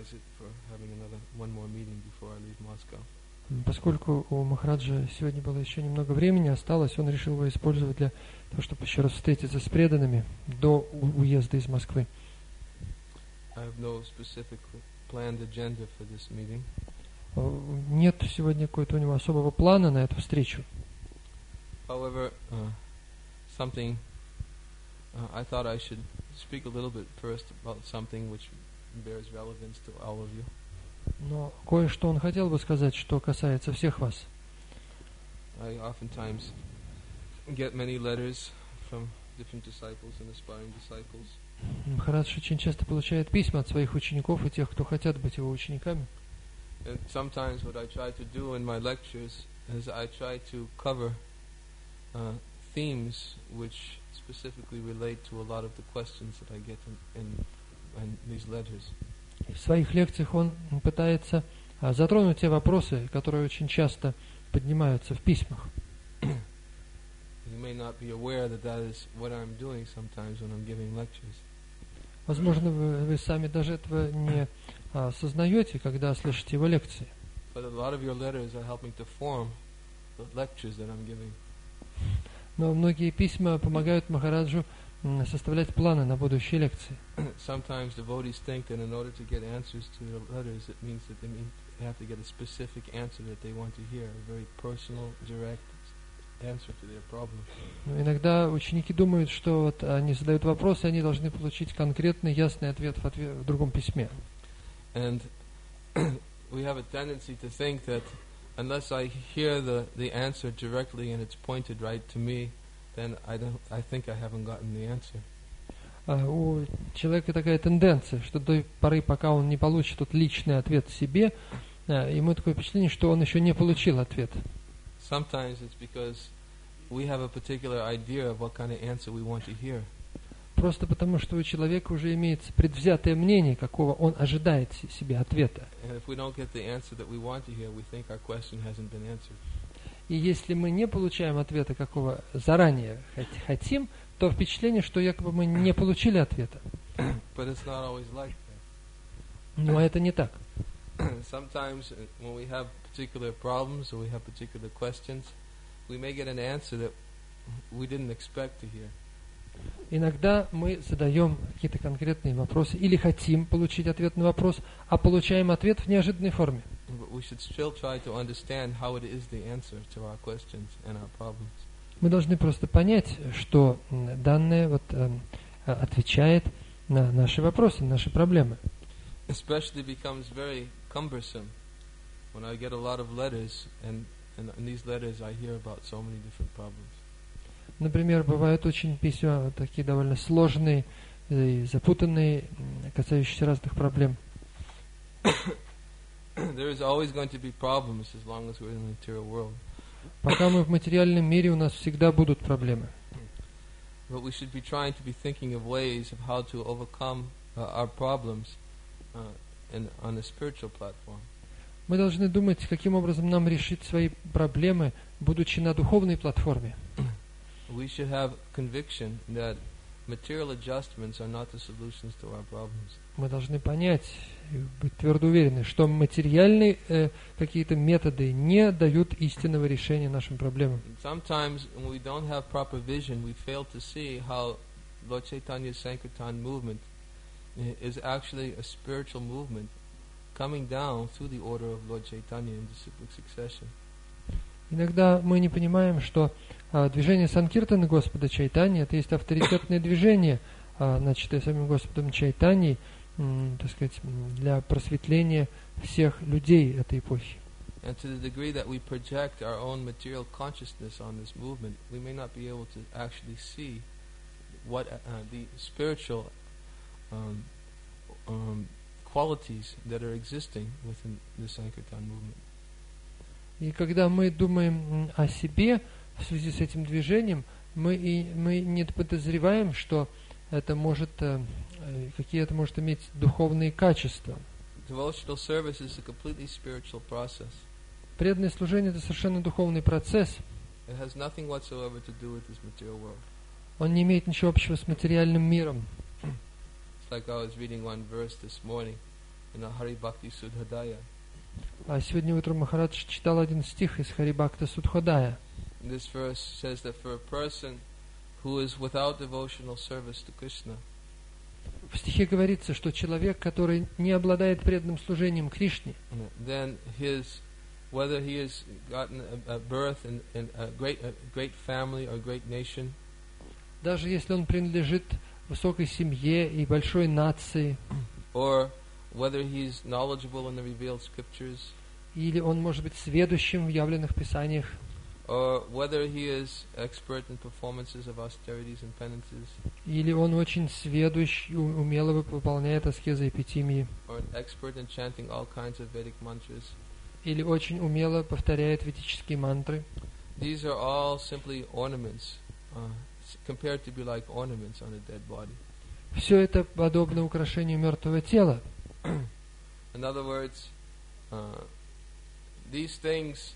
utilize it for having one more meeting before I leave Moscow. Поскольку у Махараджа сегодня было еще немного времени осталось, он решил его использовать для того, чтобы еще раз встретиться с преданными до уезда из Москвы. I have no specific planned agenda for this meeting. Нет сегодня какого-то у него особого плана на эту встречу. However, I thought I should speak a little bit first about something which bears relevance to all of you. Но кое-что он хотел бы сказать, что касается всех вас. I oftentimes get many letters from different disciples and aspiring disciples. Махарадж очень часто получает письма от своих учеников и тех, кто хотят быть его учениками. And sometimes what I try to do in my lectures is I try to cover themes which specifically relate to a lot of the questions that I get in these letters. В своих лекциях он пытается затронуть те вопросы, которые очень часто поднимаются в письмах. You may not be aware that is what I'm doing sometimes when I'm giving lectures. Возможно, вы сами даже этого не осознаете, когда слышите его лекции. But a lot of your letters are helping to form the lectures that I'm giving. Но многие письма помогают Махараджу составлять планы на будущие лекции. Sometimes devotees think that in order to get answers to their letters, it means that they have to get a specific answer that they want to hear, a very personal, direct answer to their problem. Иногда ученики думают, что вот они задают вопросы, и они должны получить конкретный, ясный ответ в другом письме. And we have a tendency to think that unless I hear the answer directly and it's pointed right to me, then I think I haven't gotten the answer. У человека такая тенденция, что до той поры, пока он не получит тот личный ответ себе, ему такое впечатление, что он еще не получил ответ. Sometimes it's because we have a particular idea of what kind of answer we want to hear. Просто потому, что у человека уже имеется предвзятое мнение, какого он ожидает себе ответа. И если мы не получаем ответа, какого заранее хотим, то впечатление, что якобы мы не получили ответа. Но это не так. Sometimes when we have particular problems or we have particular questions, we may get an answer that we didn't expect to hear. Иногда мы задаем какие-то конкретные вопросы или хотим получить ответ на вопрос, а получаем ответ в неожиданной форме. Мы должны просто понять, что данное отвечает на наши вопросы, на наши проблемы. Especially becomes very cumbersome when I get a lot of letters, and in these letters I hear about so many different problems. Например, бывают очень письма такие довольно сложные и запутанные, касающиеся разных проблем. There is always going to be problems as long as we're in the material world. Пока мы в материальном мире, у нас всегда будут проблемы. But we should be trying to be thinking of ways of how to overcome our problems on a spiritual platform. Мы должны думать, каким образом нам решить свои проблемы, будучи на духовной платформе. We should have conviction that material adjustments are not the solutions to our problems. Мы должны понять и быть твердо уверены, что материальные какие-то методы не дают истинного решения нашим проблемам. Sometimes when we don't have proper vision, we fail to see how Lord Chaitanya's Sankirtan movement is actually a spiritual movement coming down through the order of Lord Chaitanya in disciplic succession. Иногда мы не понимаем, что движение Санкиртаны Господа Чайтаньи это есть авторитетное движение, начатое самим Господом Чайтаньей, так сказать, для просветления всех людей этой эпохи. And to the degree that we project our own material consciousness on this movement, we may not be able to actually see what the spiritual qualities that are existing within the Sankirtan movement. И когда мы думаем о себе в связи с этим движением, мы не подозреваем, что это может какие-то может иметь духовные качества. Devotional service is a completely spiritual process. Преданное служение это совершенно духовный процесс. It has nothing whatsoever to do with this material world. Он не имеет ничего общего с материальным миром. It's like I was reading one verse this morning. in the Hari Bhakti Sudhadaya. А сегодня утром Махарадж читал один стих из Харибхакта Судходая. This verse says that for a person who is without devotional service to Krishna, В стихе говорится, что человек, который не обладает преданным служением Кришне, then whether he has gotten a birth in a great family or great nation, даже если он принадлежит высокой семье и большой нации, or whether he is knowledgeable in the revealed scriptures, или он может быть сведущим в явленных писаниях, or whether he is expert in performances of austerities and penances, или он очень сведущ и умело выполняет аскезы и эпитимии, or an expert in chanting all kinds of Vedic mantras, или очень умело повторяет ведические мантры. these are all simply ornaments, compared to be like ornaments on a dead body. Все это подобно украшению мертвого тела. In other words, these things,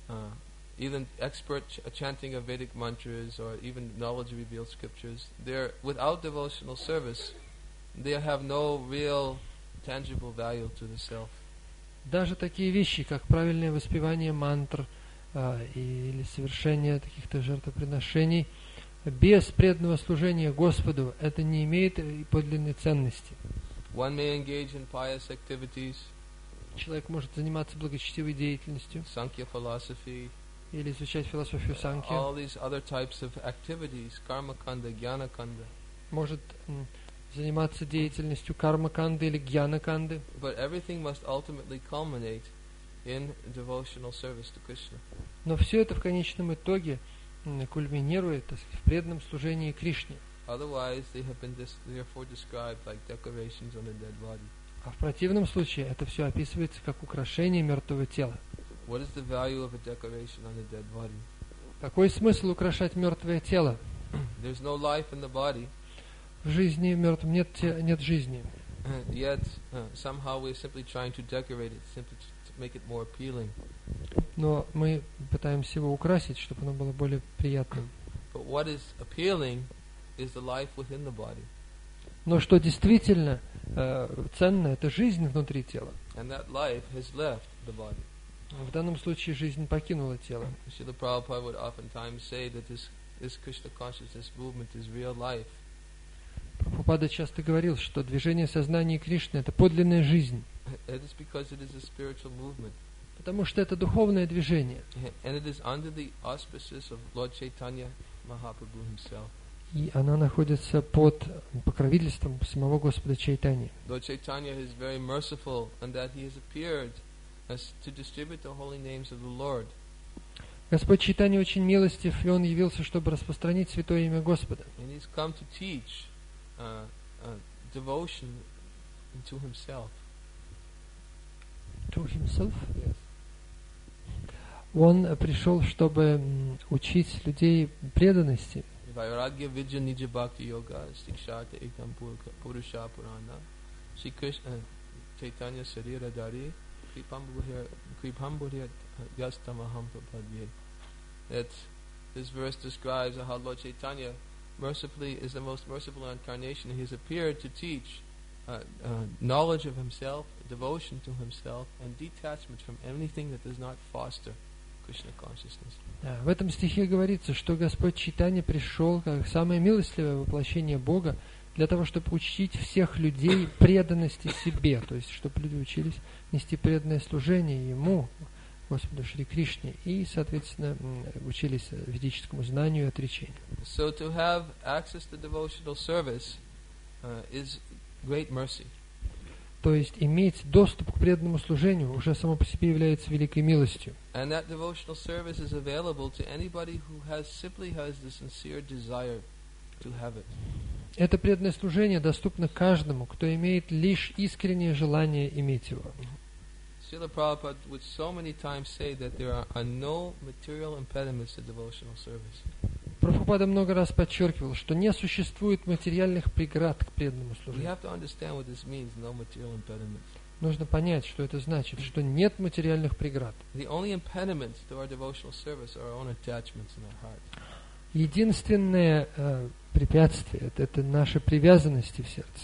even expert chanting of Vedic mantras or even knowledge of revealed scriptures, they're without devotional service, they have no real tangible value to the self. Даже такие вещи, как правильное воспевание мантр или совершение каких-то жертвоприношений, без преданного служения Господу, это не имеет подлинной ценности. One may engage in pious activities, Человек может заниматься благочестивой деятельностью Sankhya philosophy, или изучать философию Санхи, all these other types of activities, karma kanda, jnana kanda. может заниматься деятельностью карма-канды или гьяна-канды, But everything must ultimately culminate in devotional service to Krishna. но все это в конечном итоге кульминирует, так сказать, в преданном служении Кришне. Otherwise, they have been therefore described like decorations on a dead body. А в противном случае это все описывается как украшение мертвого тела. What is the value of a decoration on a dead body? Какой смысл украшать мертвое тело? There's no life in the body, В жизни мертвом нет жизни. yet somehow we're simply trying to decorate it, simply to make it more appealing. Но мы пытаемся его украсить, чтобы оно было более приятным. But what is appealing is the life within the body. Но что действительно ценно, это жизнь внутри тела. And that life has left the body. В данном случае жизнь покинула тело. Srila Prabhupada would oftentimes say that this Krishna consciousness movement is real life. Прабхупада часто говорил, что движение сознания Кришны – это подлинная жизнь, It is because it is a spiritual movement. потому что это духовное движение. And it is under the auspices of Lord Chaitanya Mahaprabhu himself. И она находится под покровительством самого Господа Чайтаньи. Lord Chaitanya is very merciful in that he has appeared as to distribute the holy names of the Lord. Господь Чайтанья очень милостив, и Он явился, чтобы распространить святое имя Господа. And he's come to teach devotion to himself. To himself. Yes. Он пришел, чтобы учить людей преданности. Vairagya Vidya Nija Bhakti Yoga Sikshata Ekam Purusha Purana Shri Krishna Chaitanya Sarira Dari Kripambhurya Yastamaham Prapadye. That this verse describes how Lord Chaitanya mercifully is the most merciful incarnation. He has appeared to teach knowledge of himself, devotion to himself, and detachment from anything that does not foster Krishna consciousness. В этом стихе говорится, что Господь Чайтанья пришел как самое милостливое воплощение Бога для того, чтобы учить всех людей преданности себе, то есть чтобы люди учились нести преданное служение Ему, Господу Шри Кришне, и, соответственно, учились ведическому знанию и отречению. So to have access to devotional service is great mercy. То есть иметь доступ к преданному служению уже само по себе является великой милостью. And that devotional service is available to anybody who simply has the sincere desire to have it. Это преданное служение доступно каждому, кто имеет лишь искреннее желание иметь его. Srila Prabhupada would so many times say that there are no material impediments to devotional service. Прабхупада много раз подчеркивал, что не существует материальных преград к преданному We служению. have to understand what this means, no material impediments. Нужно понять, что это значит, что нет материальных преград. The only impediments to our devotional service are our own attachments in our heart. Единственное препятствие – это наши привязанности в сердце.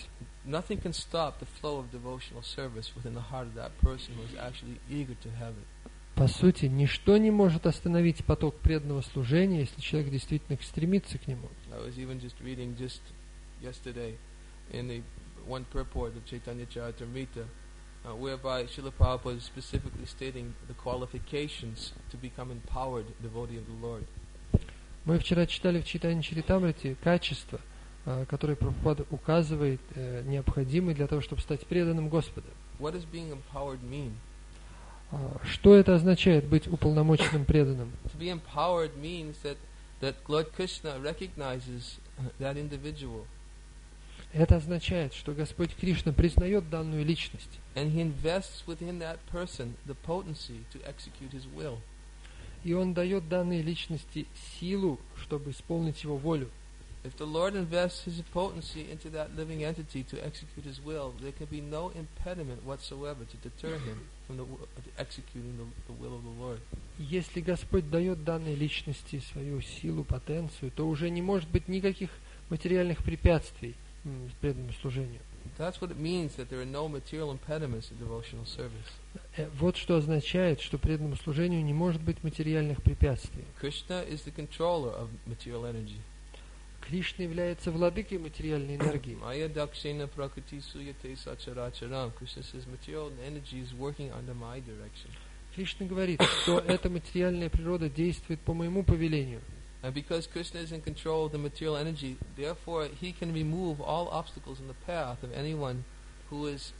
nothing can stop the flow of devotional service within the heart of that person who is actually eager to have it. По сути, ничто не может остановить поток преданного служения, если человек действительно стремится к нему. I was even just reading just yesterday in the one purport of Chaitanya Charitamrita, whereby Srila Prabhupada is specifically stating the qualifications to become empowered devotee of the Lord. Мы вчера читали в Чайтанья Чаритамрите качества, которые Прабхупада указывает, необходимые для того, чтобы стать преданным Господу. What does being empowered mean? Что это означает, быть уполномоченным преданным? To be empowered means that Lord Krishna recognizes that individual. Это означает, что Господь Кришна признает данную личность. And he invests within that person the potency to execute his will. И Он дает данной личности силу, чтобы исполнить Его волю. If the Lord invests his potency into that living entity to execute his will, there can be no impediment whatsoever to deter him from executing the will of the Lord. Если Господь дает данной личности свою силу, потенцию, то уже не может быть никаких материальных препятствий преданному служению. That's what it means that there are no material impediments to devotional service. Вот что означает, что преданному служению не может быть материальных препятствий. Krishna is the controller of material energy. Кришна является владыкой материальной энергии. Maya dakshena prakriti suyate sacharacharam. Krishna says material energy is working under my direction. Кришна говорит, что эта материальная природа действует по моему повелению. And because Krishna is in control of the material energy, therefore he can remove all obstacles in the path of anyone who is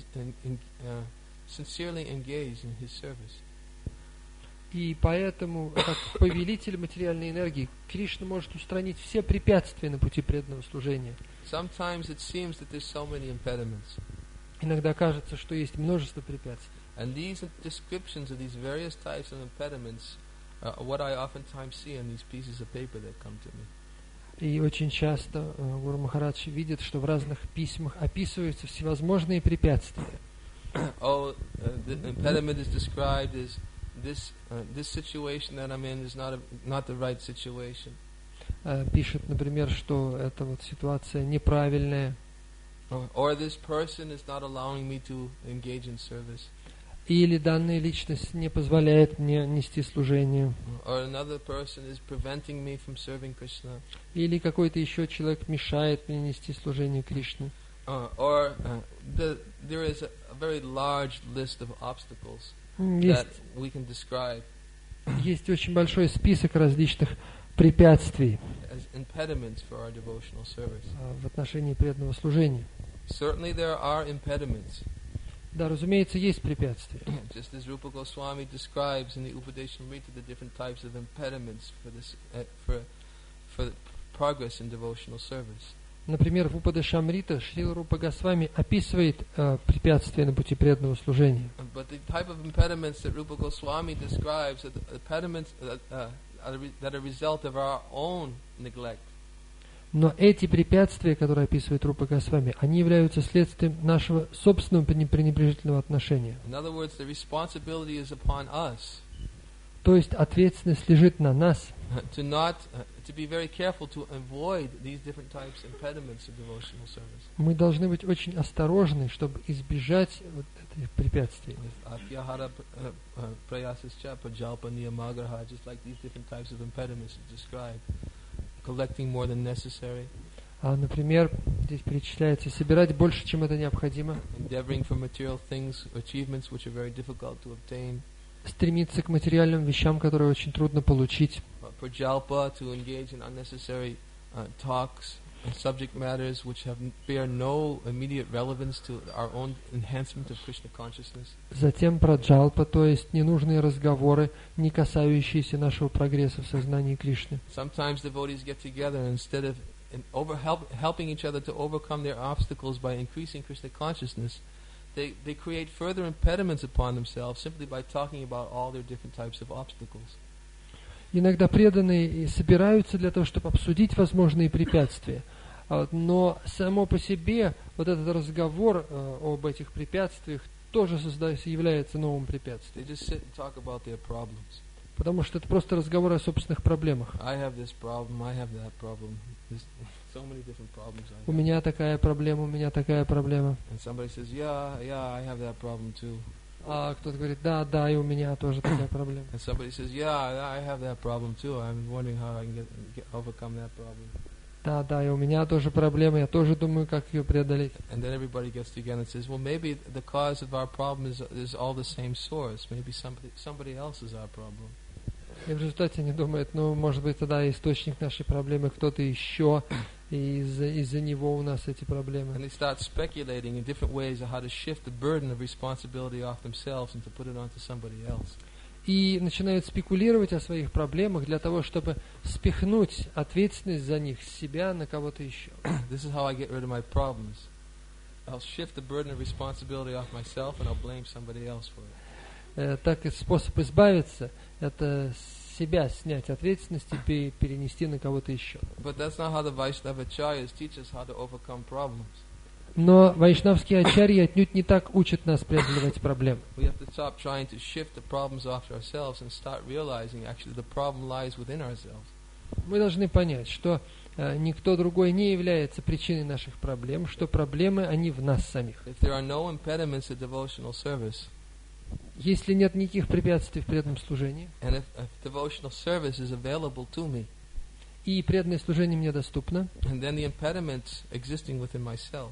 sincerely engaged in his service. И поэтому, как повелитель материальной энергии, Кришна может устранить все препятствия на пути преданного служения. Sometimes it seems that there's so many impediments. Иногда кажется, что есть множество препятствий. And these descriptions of these various types of impediments are what I oftentimes see on these pieces of paper that come to me. И очень часто Гуру Махарадж видит, что в разных письмах описываются всевозможные препятствия. The impediment is described as this situation that I'm in is not the right situation. Пишет, например, что эта вот ситуация неправильная. Or this person is not allowing me to engage in service. Или данная личность не позволяет мне нести служение. Or another person is preventing me from serving Krishna. Или какой-то еще человек мешает мне нести служение Кришне. There is a very large list of obstacles that we can describe. Есть очень большой список различных препятствий as impediments for our devotional service. В отношении преданного служения. Certainly there are impediments. Да, разумеется, есть препятствия. Just as Rupa Goswami describes in the Upadeshamrita the different types of impediments for progress in devotional service. Например, в Упадешамрита Шрила Рупа Госвами описывает препятствия на пути преданного служения. But the type of impediments that Rupa Goswami describes are the impediments that are a result of our own neglect. Но эти препятствия, которые описывает Рупа Госвами, они являются следствием нашего собственного пренебрежительного отношения. In other words, the responsibility is upon us. То есть ответственность лежит на нас. To be very careful to avoid these different types of impediments of devotional service. Мы должны быть очень осторожны, чтобы избежать вот этих препятствий. Just like these different types of impediments described, collecting more than necessary. Например, здесь перечисляется собирать больше, чем это необходимо. Endeavoring for material things, achievements which are very difficult to obtain. Стремиться к материальным вещам, которые очень трудно получить. Prajalpa, to engage in unnecessary talks and subject matters which bear no immediate relevance to our own enhancement of Krishna consciousness. Затем праджалпа, то есть ненужные разговоры, не касающиеся нашего прогресса в сознании Кришны. Sometimes devotees get together and instead of helping each other to overcome their obstacles by increasing Krishna consciousness, they create further impediments upon themselves simply by talking about all their different types of obstacles. Иногда преданные собираются для того, чтобы обсудить возможные препятствия. Но само по себе вот этот разговор об этих препятствиях тоже является новым препятствием. Потому что это просто разговор о собственных проблемах. so many different problems I У have. меня такая проблема, у меня такая проблема. And somebody says, yeah, I have that problem too. А кто-то говорит, да, да, и у меня тоже такая проблема. And somebody says, yeah, I have that problem too. I'm wondering how I can overcome that problem. Да, да, и у меня тоже проблема, я тоже думаю, как ее преодолеть. And then everybody gets together and says, well, maybe the cause of our problem is all the same source. Maybe somebody else is our problem. И в результате они думают, ну, может быть, тогда источник нашей проблемы кто-то еще, и из-за него у нас эти проблемы. And they start speculating in different ways of how to shift the burden of responsibility off themselves and to put it onto somebody else. И начинают спекулировать о своих проблемах для того, чтобы спихнуть ответственность за них с себя на кого-то еще. This is how I get rid of my problems. I'll shift the burden of responsibility off myself and I'll blame somebody else for it. Так и способ избавиться – это с себя снять ответственность и перенести на кого-то еще. But that's not how the Vaishnava acharyas teach us how to overcome problems. Но вайшнавские ачарьи отнюдь не так учат нас преодолевать проблемы. We have to stop trying to shift the problems off ourselves and start realizing actually the problem lies within ourselves. Мы должны понять, что никто другой не является причиной наших проблем, что проблемы, они в нас самих. If there are no impediments to devotional service, Если нет никаких препятствий в преданном служении, and if devotional service is available to me, и преданное служение мне доступно, and then the impediments existing within myself,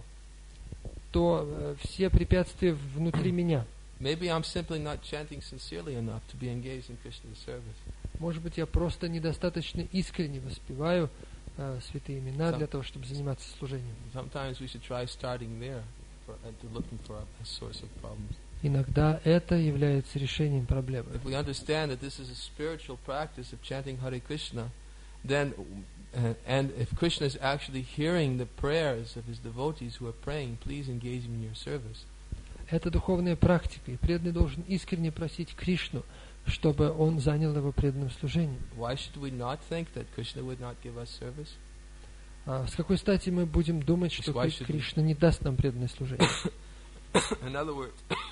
то все препятствия внутри меня. maybe I'm simply not chanting sincerely enough to be engaged in Krishna's service. Может быть, я просто недостаточно искренне воспеваю святые имена для того, чтобы заниматься служением. Sometimes we should try starting there to looking for a source of problems. Иногда это является решением проблемы. If we understand that this is a spiritual practice of chanting Hare Krishna, then and if Krishna is actually hearing the prayers of his devotees who are praying, please engage me in your service. Это духовная практика, и преданный должен искренне просить Кришну, чтобы он занял его преданным служением. Why should we not think that Krishna would not give us service? С какой стати мы будем думать, что Кришна не даст нам преданное служение? In other words,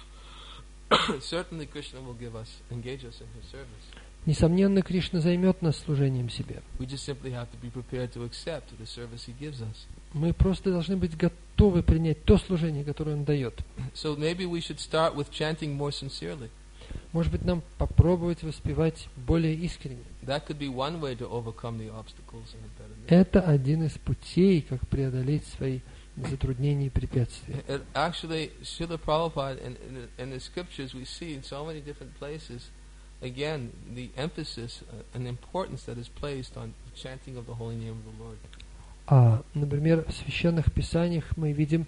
certainly Krishna will engage us in his service. Несомненно, Кришна займет нас служением себе. We just simply have to be prepared to accept the service he gives us. Мы просто должны быть готовы принять то служение, которое он дает. So maybe we should start with chanting more sincerely. Может быть, нам попробовать воспевать более искренне. That could be one way to overcome the obstacles and impediments. Это один из путей, как преодолеть свои затруднения и препятствия. Actually, Srila Prabhupada, in the scriptures, we see in so many different places, again, the emphasis and importance that is placed on the chanting of the holy name of the Lord. Например, в священных писаниях мы видим,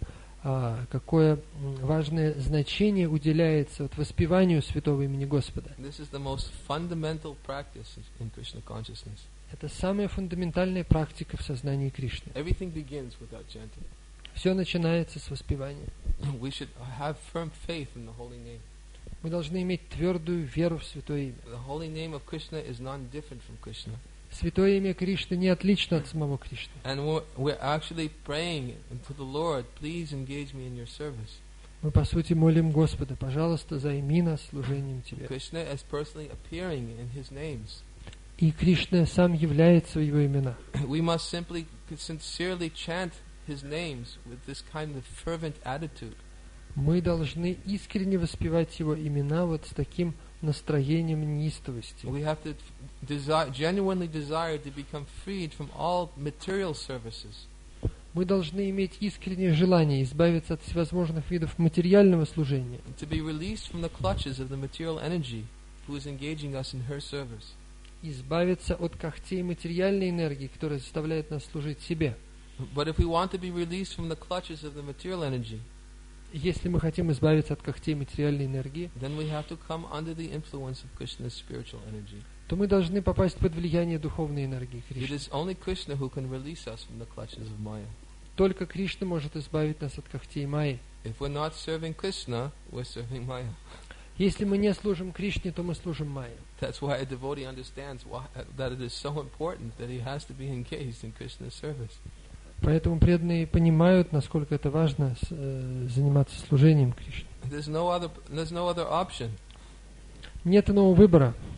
какое важное значение уделяется воспеванию святого имени Господа. This is the most fundamental practice in Krishna consciousness. Это самая фундаментальная практика в сознании Кришны. Everything begins with our chanting. Все начинается с воспевания. We should have firm faith in the holy name. Мы должны иметь твердую веру в святое имя. The holy name of Krishna is non-different from Krishna. Святое имя Кришны не отлично от самого Кришны. And we're actually praying to the Lord, please engage me in your service. Мы, по сути, молим Господа, пожалуйста, займи нас служением Тебе. Krishna is personally appearing in his names. И Кришна сам является в его имена. We must simply sincerely chant his names with this kind of fervent attitude. Мы должны искренне воспевать его имена с таким настроением неистовости. We have to genuinely desire to become freed from all material services. Мы должны иметь искреннее желание избавиться от всевозможных видов материального служения. To be released from the clutches of the material energy who is engaging us in her service. Избавиться от когтей материальной энергии, которая заставляет нас служить себе. But if we want to be released from the clutches of the material energy, если мы хотим избавиться от когтей материальной энергии, then we have to come under the influence of Krishna's spiritual energy. То мы должны попасть под влияние духовной энергии It Кришны. is only Krishna who can release us from the clutches of Maya. Только Кришна может избавить нас от когтей Майи. If we're not serving Krishna, we're serving Maya. Если мы не служим Кришне, то мы служим Майе. That's why a devotee understands that it is so important that he has to be engaged in Krishna's service. Поэтому преданные понимают, насколько это важно заниматься служением Кришне. There's no other option. Нет иного выбора.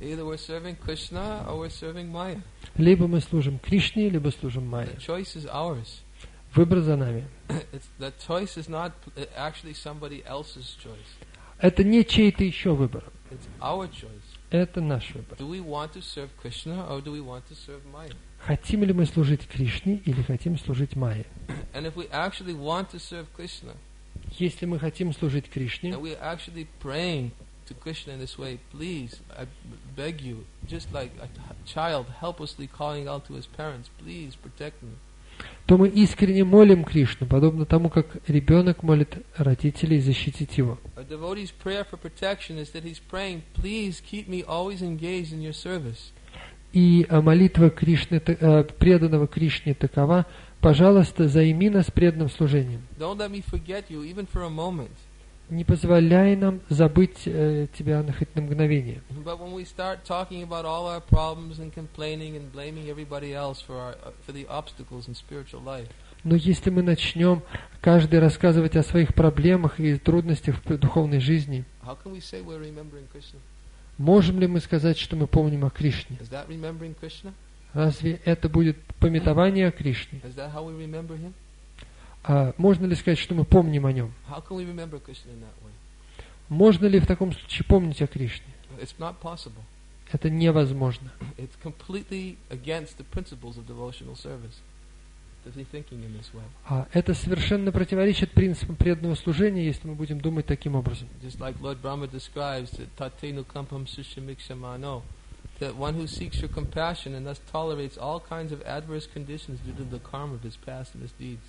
Either we're serving Krishna or we're serving Maya. Либо мы служим Кришне, либо служим Майе. The choice is ours. Выбор за нами. The choice is not actually somebody else's choice. Это не чей-то еще выбор. It's our choice. Это наш выбор. Do we want to serve Krishna or do we want to serve Maya? Хотим ли мы служить Кришне или хотим служить Майе? And if we actually want to serve Krishna, Если мы хотим служить Кришне, and we're actually praying to Krishna in this way, please, I beg you, just like a child helplessly calling out to his parents, please protect me. то мы искренне молим Кришну, подобно тому, как ребенок молит родителей защитить его. A devotee's prayer for protection is that he's praying, please keep me always engaged in your service. И молитва Кришны, преданного Кришне такова: пожалуйста, займи нас преданным служением. Don't let me forget you even for a moment. Не позволяй нам забыть Тебя на хоть на мгновение. But when we start talking about all our problems and complaining and blaming everybody else for the obstacles in spiritual life, Но если мы начнем каждый рассказывать о своих проблемах и трудностях в духовной жизни, how can we say we're remembering Krishna? можем ли мы сказать, что мы помним о Кришне? Is that remembering Krishna? Разве это будет памятование о Кришне? Is that how we remember him? А можно ли сказать, что мы помним о нем? How can we remember Krishna in that way? Можно ли в таком случае помнить о Кришне? It's not possible. Это невозможно. It's completely against the principles of devotional service to be thinking in this way. А это совершенно противоречит принципам преданного служения, если мы будем думать таким образом. Just like Lord Brahma describes that tatenu kampam sushamikshamano, that one who seeks your compassion and thus tolerates all kinds of adverse conditions due to the karma of his past misdeeds.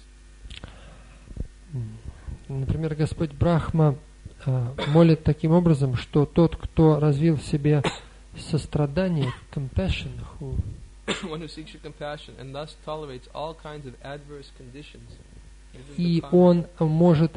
Например, Господь Брахма молит таким образом, что тот, кто развил в себе сострадание, compassion, One who seeks your compassion and thus tolerates all kinds of adverse conditions. и он может,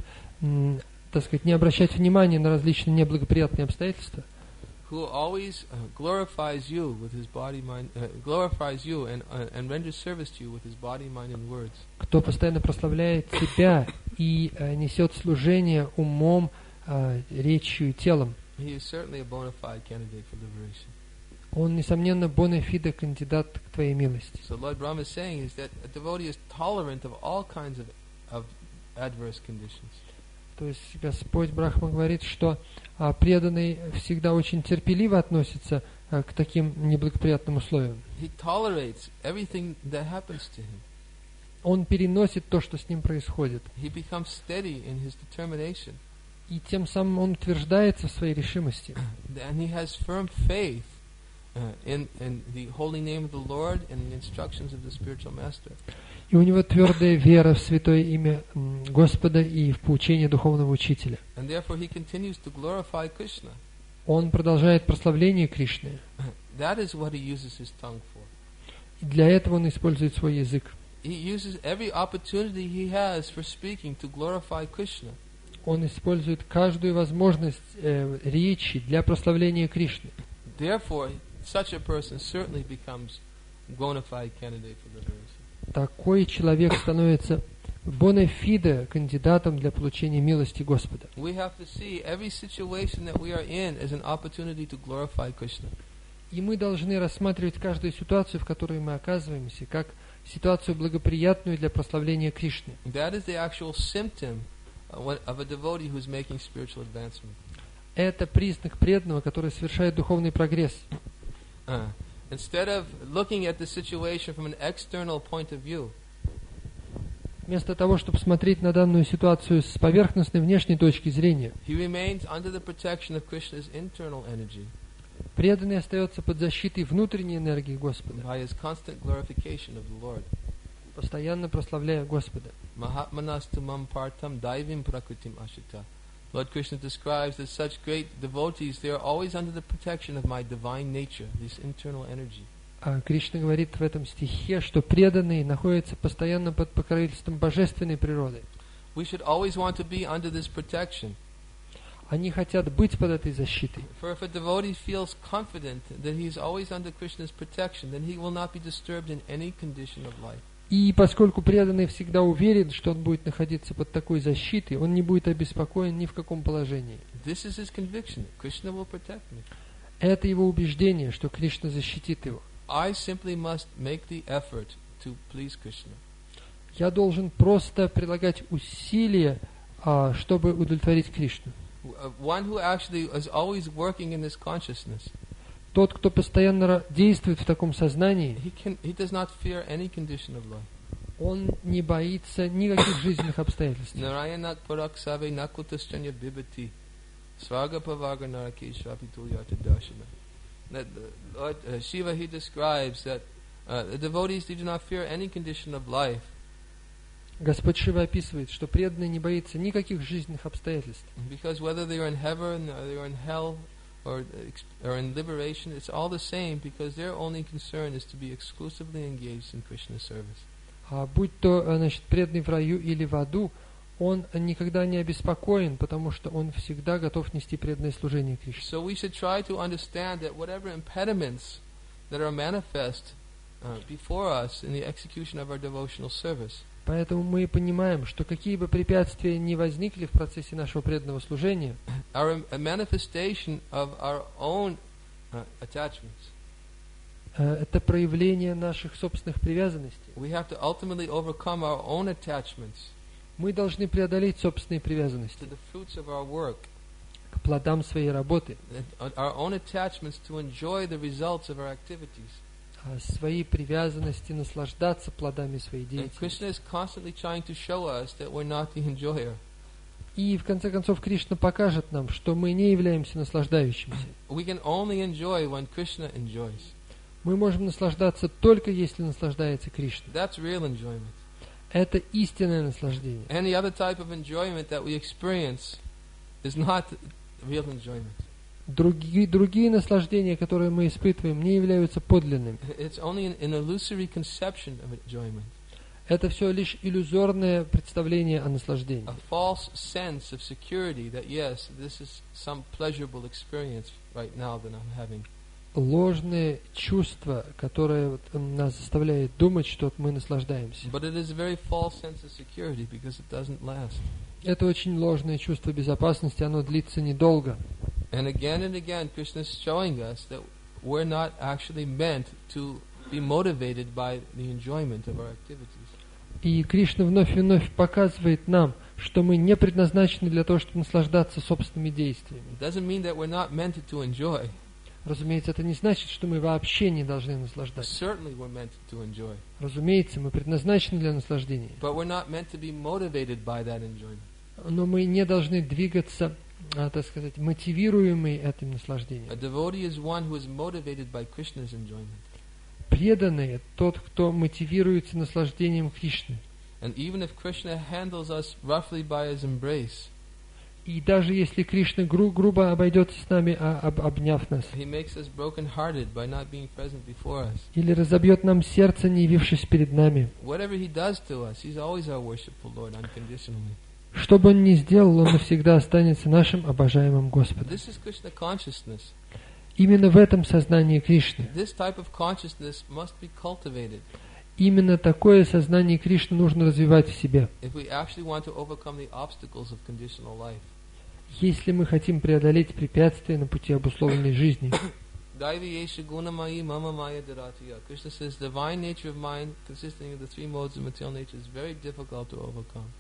так сказать, не обращать внимания на различные неблагоприятные обстоятельства, Who always glorifies you with his body, mind, glorifies you and renders service to you with his body, mind, and words. кто постоянно прославляет Тебя и несет служение умом, речью и телом. He is certainly a bona fide candidate for liberation. Он, несомненно, бонафиде кандидат к Твоей милости. So Lord Brahma is saying is that a devotee is tolerant of all kinds of adverse conditions. То есть Господь Брахма говорит, что преданный всегда очень терпеливо относится к таким неблагоприятным условиям. He tolerates everything that happens to him. Он переносит то, что с ним происходит. He becomes steady in his determination. И тем самым он утверждается в своей решимости. And he has firm faith in the holy name of the Lord and the instructions of the spiritual master. И у него твердая вера в святое имя Господа и в поучение духовного учителя. And therefore he continues to glorify Krishna. Он продолжает прославление Кришны. That is what he uses his tongue for. И для этого он использует свой язык. He uses every opportunity he has for speaking to glorify Krishna. Он использует каждую возможность речи для прославления Кришны. Therefore, such a person certainly becomes a bona fide candidate for liberation. Такой человек становится бонафиде кандидатом для получения милости Господа. We have to see every situation that we are in as an opportunity to glorify Krishna. И мы должны рассматривать каждую ситуацию, в которой мы оказываемся, как ситуацию благоприятную для прославления Кришны. That is the actual symptom of a devotee who is making spiritual advancement. Это признак преданного, который совершает духовный прогресс. Instead of looking at the situation from an external point of view, Вместо того, чтобы смотреть на данную ситуацию с поверхностной внешней точки зрения, he remains under the protection of Krishna's internal energy преданный остается под защитой внутренней энергии Господа, by his constant glorification of the Lord. постоянно прославляя Господа. Mahatmanastu mam partam daivim prakritim ashita. Lord Krishna describes that such great devotees, they are always under the protection of my divine nature, this internal energy. А Кришна говорит в этом стихе, что преданные находятся постоянно под покровительством божественной природы. We should always want to be under this protection. Они хотят быть под этой защитой. For if a devotee feels confident that he is always under Krishna's protection, then he will not be disturbed in any condition of life. И поскольку преданный всегда уверен, что он будет находиться под такой защитой, он не будет обеспокоен ни в каком положении. This is his conviction. Krishna will protect me. Это его убеждение, что Кришна защитит его. I simply must make the effort to please Krishna. Я должен просто прилагать усилия, чтобы удовлетворить Кришну. One who actually is always working in this consciousness. Тот, кто постоянно действует в таком сознании, He does not fear any condition of life. он не боится никаких жизненных обстоятельств. Narayanat paraksave nakutasthanya bibhati svaga pavaga narakeshvapi tulyata darshana. Lord Shiva, he describes that the devotees, they do not fear any condition of life. Господь Шива описывает, что преданный не боится никаких жизненных обстоятельств. Because whether they are in heaven or they are in hell or in liberation, it's all the same, because their only concern is to be exclusively engaged in Krishna's service. Будь то, значит, преданный в раю или в аду, он никогда не обеспокоен, потому что он всегда готов нести преданное служение Кришне. So we should try to understand that whatever impediments that are manifest before us in the execution of our devotional service, Поэтому мы понимаем, что какие бы препятствия ни возникли в процессе нашего преданного служения, are a manifestation of our own attachments. Это проявление наших собственных привязанностей. We have to ultimately overcome our own attachments Мы должны преодолеть собственные привязанности to the fruits of our work, к плодам своей работы, our own attachments to enjoy the results of our activities. Свои привязанности наслаждаться плодами своей And деятельности. Krishna is constantly trying to show us that we're not the enjoyer. И в конце концов Кришна покажет нам, что мы не являемся наслаждающимися. We can only enjoy when Krishna enjoys. Мы можем наслаждаться только если наслаждается Кришна. That's real enjoyment. Это истинное наслаждение. Any other type of enjoyment that we experience is not real enjoyment. Другие наслаждения, которые мы испытываем, не являются подлинными. It's only an illusory conception of enjoyment. Это все лишь иллюзорное представление о наслаждении. A false sense of security that yes, this is some pleasurable experience right now that I'm having. Ложное чувство, которое нас заставляет думать, что мы наслаждаемся. But it is a very false sense of security because it doesn't last. Это очень ложное чувство безопасности, оно длится недолго. And again, Krishna is showing us that we're not actually meant to be motivated by the enjoyment of our activities. И Кришна вновь и вновь показывает нам, что мы не предназначены для того, чтобы наслаждаться собственными действиями. It doesn't mean that we're not meant to enjoy. Разумеется, это не значит, что мы вообще не должны наслаждаться. Certainly we're meant to enjoy. Разумеется, мы предназначены для наслаждения. But we're not meant to be motivated by that enjoyment. Но мы не должны двигаться, так сказать, мотивируемые этим наслаждением. A devotee is one who is motivated by Krishna's enjoyment. Преданный – тот, кто мотивируется наслаждением Кришны. And even if Krishna handles us roughly by his embrace, И даже если Кришна грубо обойдется с нами, обняв нас, he makes us broken-hearted by not being present before us. или разобьет нам сердце, не явившись перед нами, Whatever he does to us, he's always our worshipful Lord unconditionally. что бы он ни сделал, он навсегда останется нашим обожаемым Господом. This is Krishna consciousness. Именно в этом сознании Кришны. This type of consciousness must be cultivated Именно такое сознание Кришны нужно развивать в себе. if we actually want to overcome the obstacles of conditional life. Если мы хотим преодолеть препятствия на пути обусловленной жизни. Daiviyesha gunamayi mama maya dharatiya. Krishna says, divine nature of mind consisting of the three modes of material nature is very difficult to overcome.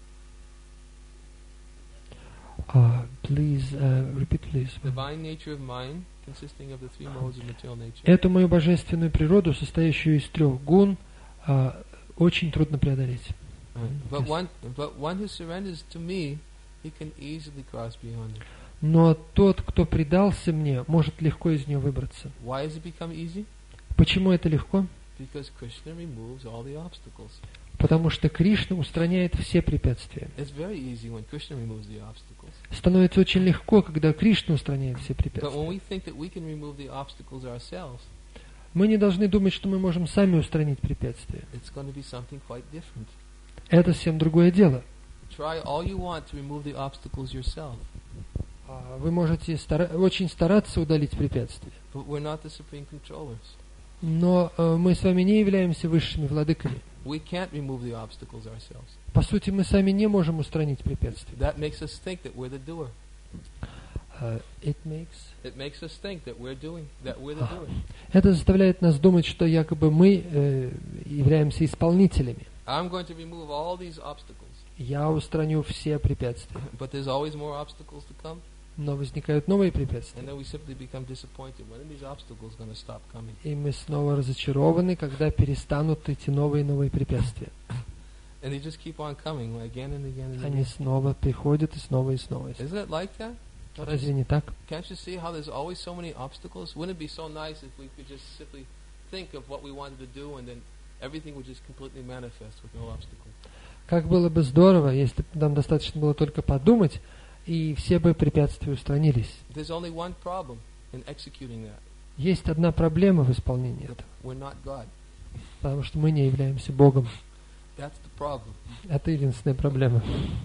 Please, repeat, please. Divine nature of mind consisting of the three modes of material nature. Эту мою божественную природу, состоящую из трех гун, очень трудно преодолеть. But one who surrenders to me, he can easily cross beyond it. Но тот, кто предался мне, может легко из нее выбраться. Why has it become easy? Почему это легко? Because Krishna removes all the obstacles. Потому что Кришна устраняет все препятствия. It's very easy when Krishna removes the obstacles. Становится очень легко, когда Кришна устраняет все But when препятствия. we think that we can remove the obstacles ourselves, Мы не должны думать, что мы можем сами устранить препятствия. it's going to be something quite different. Это совсем другое дело. Try all you want to remove the obstacles yourself, Вы можете очень стараться удалить препятствия. but we're not the supreme controllers. Но мы с вами не являемся высшими владыками. We can't remove the obstacles ourselves. По сути, мы сами не можем устранить препятствия. That makes us think that we're the doer. It makes us think that we're the doer. Это заставляет нас думать, что якобы мы являемся исполнителями. I'm going to remove all these obstacles. Я устраню все препятствия. But there's always more obstacles to come. Но возникают новые препятствия. And then we simply become disappointed. When are these obstacles going to stop coming? И мы снова разочарованы, когда перестанут идти новые и новые препятствия. And they just keep on coming again and again and again. Они снова приходят и снова и снова. Isn't it like that? Разве не так? Can't you see how there's always so many obstacles? Wouldn't it be so nice if we could just simply think of what we wanted to do and then everything would just completely manifest with no obstacles? Как было бы здорово, если бы нам достаточно было только подумать, и все бы препятствия устранились. There's only one problem in executing that. Есть одна проблема в исполнении этого. We're not God. Потому что мы не являемся Богом. That's the problem. Это единственная проблема.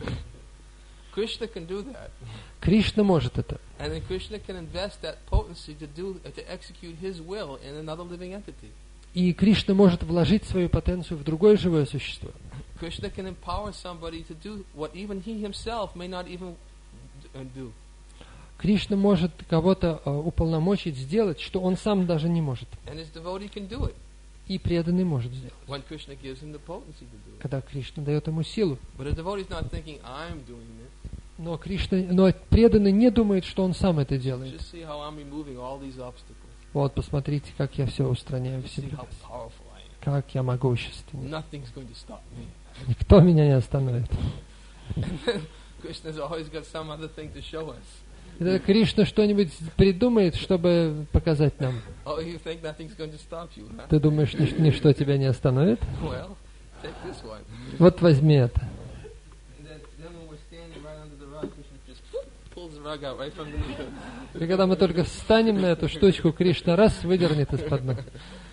Krishna can do that. Кришна может это. And then Krishna can invest that potency to execute his will in another living entity. И Кришна может вложить свою потенцию в другое живое существо. Krishna can empower somebody to do what even he himself may not even do. Кришна может кого-то уполномочить сделать, что он сам даже не может. And his devotee can do it. И преданный может сделать. When Krishna gives him the potency to do it. Когда Кришна дает ему силу. But a devotee is not thinking, I'm doing this. Но преданный не думает, что он сам это делает. Just see how I'm removing all these obstacles. Вот, посмотрите, как я все устраняю, все See how препятствия. powerful I am. Как я могущественный. Nothing's going to stop me. Никто меня не остановит. And then Krishna's always got some other thing to show us. Это Кришна что-нибудь придумает, чтобы показать нам. Oh, you think nothing's going to stop you, huh? Ты думаешь, ничто тебя не остановит? Well, take this one. Вот возьми это. And then when we're standing right under the rug, Krishna just pulls the rug out right from beneath us. И когда мы только встанем на эту штучку, Кришна раз выдернет из-под ног.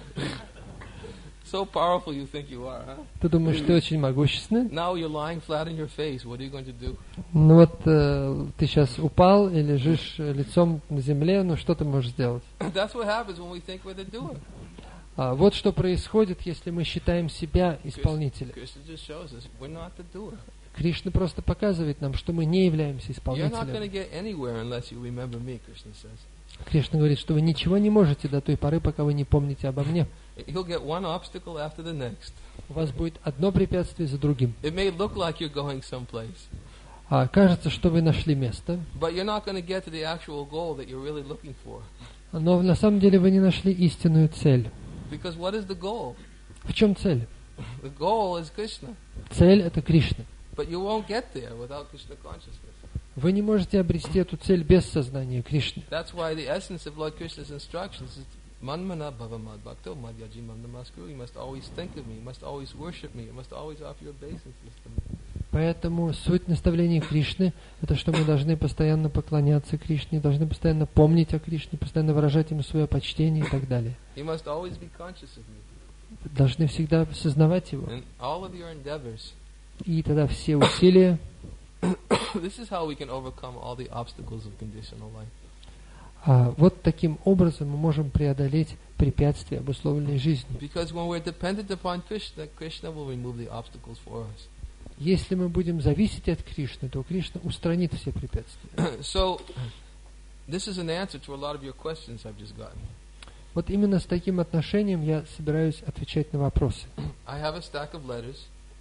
So powerful you think you are, huh? Ты думаешь, ты очень могущественный? Now you're lying flat on your face. What are you going to do? Ну вот ты сейчас упал и лежишь лицом на земле, ну что ты можешь сделать? That's what happens when we think we're the doer. Вот что происходит, если мы считаем себя исполнителем. Krishna just shows us we're not the doer. Кришна просто показывает нам, что мы не являемся You're not going to исполнителем. get anywhere unless you remember me, Krishna says. Кришна говорит, что вы ничего не можете до той поры, пока вы не помните обо мне. You'll get one obstacle after the next. У вас будет одно препятствие за другим. It may look like you're going someplace, Кажется, что вы нашли место, but you're not going to get to the actual goal that you're really looking for. но на самом деле вы не нашли истинную цель. Because what is the goal? В чем цель? The goal is Krishna. Цель — это Кришна. But you won't get there without Krishna consciousness. Вы не можете обрести эту цель без сознания Кришны. That's why the essence of Lord Krishna's instructions is Manmana bhavamad bhakto madhyajimam namaskuru. You must always think of me. You must always worship me. You must always offer your obeisances to me. Поэтому суть наставлений Кришны — это что мы должны постоянно поклоняться Кришне, должны постоянно помнить о Кришне, постоянно выражать Ему свое почтение и так далее. You must always be conscious of me. Должны всегда сознавать Его. And all of your endeavors. И тогда все усилия. This is how we can overcome all the obstacles of conditional life. Вот таким образом мы можем преодолеть препятствия обусловленной жизни. Because when we're dependent upon Krishna, Krishna will remove the obstacles for us. Если мы будем зависеть от Кришны, то Кришна устранит все препятствия. So, this is an answer to a lot of your questions I've just gotten. Вот именно с таким отношением я собираюсь отвечать на вопросы. I have a stack of letters.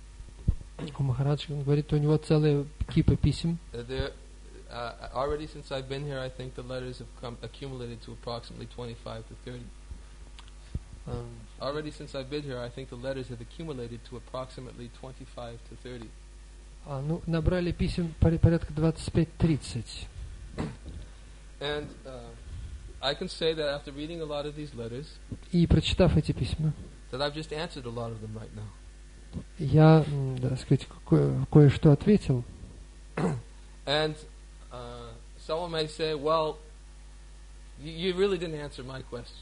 У Махараджа, он говорит, у него целая кипа писем. Already since I've been here, I think the letters have accumulated to approximately 25 to 30. Already since I've been here, I think the letters have accumulated to approximately 25 to 30. Ну, набрали писем порядка 25-30. And I can say that after reading a lot of these letters, И прочитав эти письма, that I've just answered a lot of them right now. я, так сказать, кое-что ответил. And someone may say, well, you really didn't answer my question.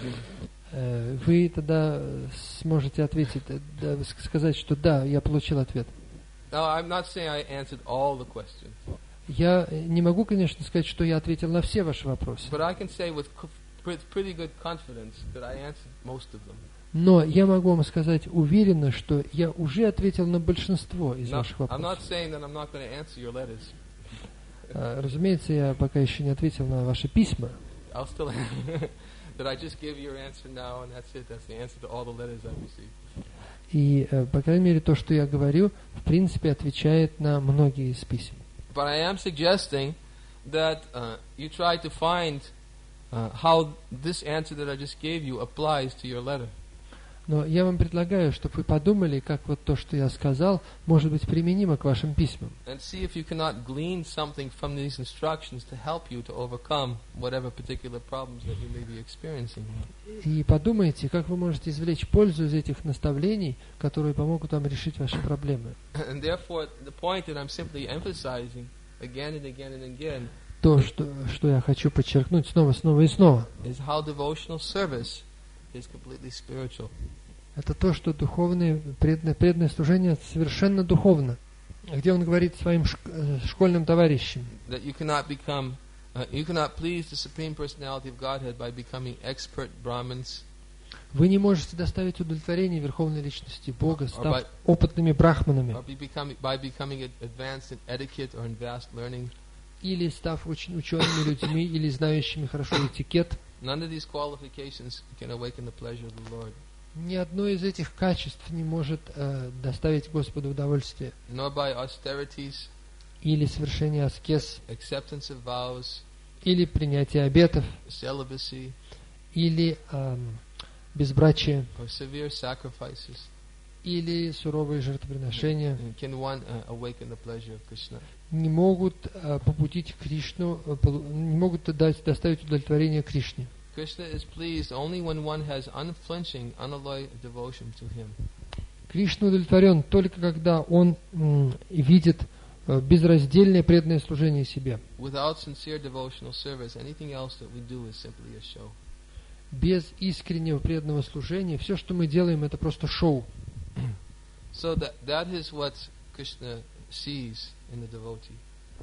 Вы тогда сможете ответить, сказать, что да, я получил ответ. No, I'm not saying I answered all the questions. Я не могу, конечно, сказать, что я ответил на все ваши вопросы. But I can say with pretty good confidence that I answered most of them. Но я могу вам сказать уверенно, что я уже ответил на большинство из ваших I'm not вопросов. saying that I'm not going to answer your letters. Разумеется, я пока еще не ответил на ваши письма. I'll still that I just give your answer now, and that's it. That's the answer to all the letters I've received. И, по крайней мере, то, что я говорю, в принципе, отвечает на многие из писем. But I am suggesting that you try to find how this answer that I just gave you applies to your letter. Но я вам предлагаю, чтобы вы подумали, как вот то, что я сказал, может быть применимо к вашим письмам. And see if you cannot glean something from these instructions to help you to overcome whatever particular problems that you may be experiencing. И подумайте, как вы можете извлечь пользу из этих наставлений, которые помогут вам решить ваши проблемы. And therefore, the point that I'm simply emphasizing again and again and again То, что я хочу подчеркнуть снова и снова, is how devotional service is completely spiritual. это то, что духовное, преданное служение совершенно духовно. Где он говорит своим школьным товарищам, That you cannot become, you cannot please the Supreme Personality of Godhead by becoming expert Brahmins. вы не можете доставить удовлетворение Верховной Личности Бога, став by- опытными брахманами, Or by becoming advanced in etiquette or in vast learning. или став очень учеными людьми, или знающими хорошо этикет. None of these qualifications can awaken the pleasure of the Lord. Ни одно из этих качеств не может доставить Господу удовольствие. Nor by austerities, Или совершение аскез, acceptance of vows, или принятие обетов, celibacy, или безбрачие, or severe sacrifices или суровые жертвоприношения can one awaken the pleasure of Krishna. не могут побудить Кришну, не могут доставить удовлетворение Кришне. Krishna is pleased only when one has unflinching, unalloyed devotion to Him. Кришна удовлетворен только когда он видит безраздельное преданное служение себе. Without sincere devotional service, anything else that we do is simply a show. Без искреннего преданного служения все, что мы делаем, это просто шоу. So that is what Krishna sees in the devotee.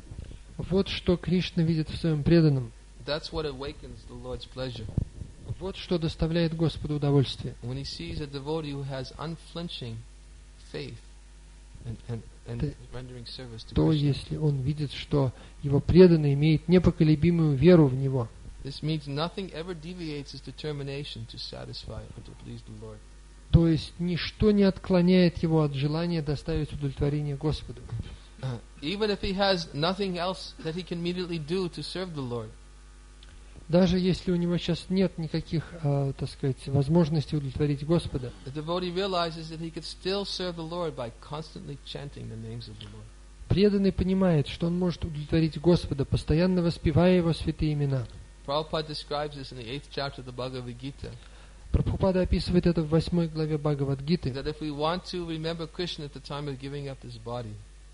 Вот что Кришна видит в своем преданном. That's what awakens the Lord's pleasure. Вот что доставляет Господу удовольствие. When He sees a devotee who has unflinching faith and rendering service to То, Krishna. если он видит, что его преданный имеет непоколебимую веру в него. This means nothing ever deviates his determination to satisfy or to please the Lord. То есть ничто не отклоняет его от желания доставить удовлетворение Господу. Even if he has nothing else that he can immediately do to serve the Lord. Даже если у него сейчас нет никаких, так сказать, возможностей удовлетворить Господа, The devotee realizes that he could still serve the Lord by constantly chanting the names of the Lord. преданный понимает, что он может удовлетворить Господа, постоянно воспевая Его святые имена. Prabhupada describes this in the 8th chapter of the Bhagavad Gita. Прабхупада описывает это в 8 главе Бхагавад-гиты. That if we want to remember Krishna at the time of giving up his body,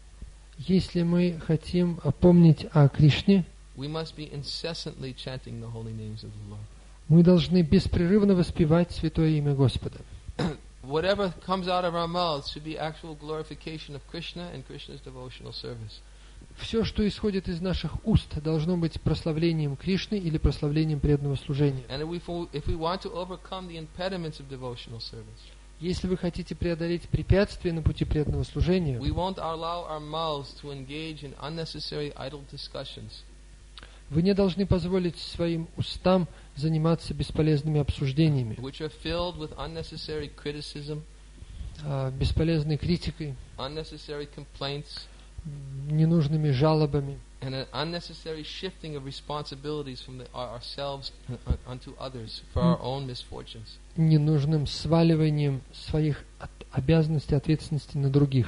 Если мы хотим помнить о Кришне, we must be incessantly chanting the holy names of the Lord. мы должны беспрерывно воспевать святое имя Господа. Whatever comes out of our mouths should be actual glorification of Krishna and Krishna's devotional service. Все, что исходит из наших уст, должно быть прославлением Кришны или прославлением преданного служения. And if we want to overcome the impediments of devotional service, Если вы хотите преодолеть препятствия на пути преданного служения, we won't allow our mouths to engage in unnecessary idle discussions. вы не должны позволить своим устам заниматься бесполезными обсуждениями, Which are filled with unnecessary criticism, бесполезной критикой, unnecessary complaints, ненужными жалобами, and an unnecessary shifting of responsibilities from ourselves unto others for our own misfortunes. ненужным сваливанием своих обязанностей, ответственности на других.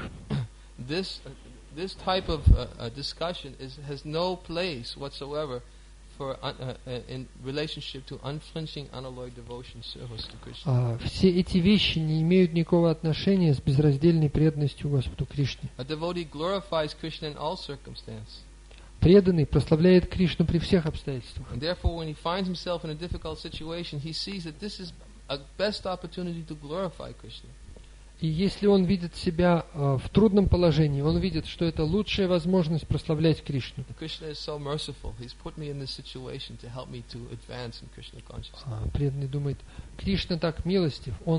This type of discussion has no place whatsoever for in relationship to unflinching, unalloyed devotion service to Krishna. Все эти вещи не имеют никакого отношения с безраздельной преданностью Господу Кришне. A devotee glorifies Krishna in all circumstances. Преданный прославляет Кришну при всех обстоятельствах. And therefore, when he finds himself in a difficult situation, he sees that this is a best opportunity to glorify Krishna. И если он видит себя в трудном положении, он видит, что это лучшая возможность прославлять Кришну. Krishna is so merciful. He's put me in this situation to help me to advance in Krishna consciousness. Преданный думает, Кришна так милостив, он